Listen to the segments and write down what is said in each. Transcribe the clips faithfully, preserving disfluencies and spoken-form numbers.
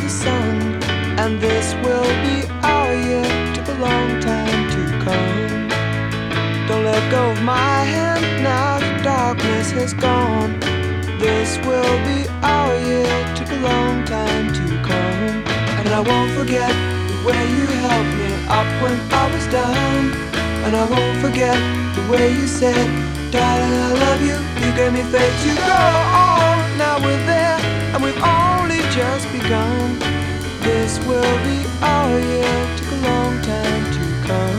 the sun, and this will be our year. Took a long time to come. Don't let go of my hand now, the darkness has gone. This will be our year. Took a long time to come. And I won't forget the way you helped me up when I was down. And I won't forget the way you said, darling, I love you. You gave me faith to go on. Now we're there, and we've only just begun. This will be our year. Took a long time to come.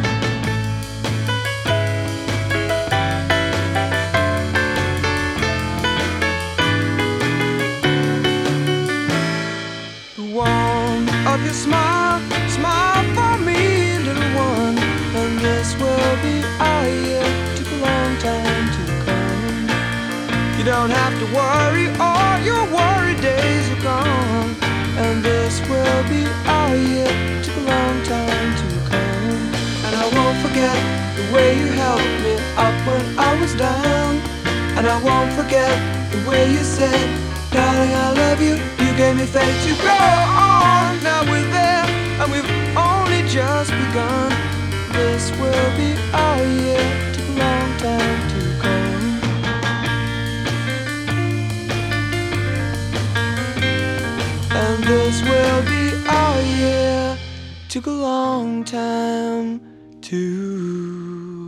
The warmth of your smile, smile for me, little one. And this will be our year. Took a long time to come. You don't have to worry, all your worry days are gone. And this will be our year. Took a long time to come. And I won't forget the way you helped me up when I was down. And I won't forget the way you said, darling, I love you. You gave me faith to go on. Now we're there, and we've only just begun. This will be our year. Took a long time to come. And this will be our year. Took a long time to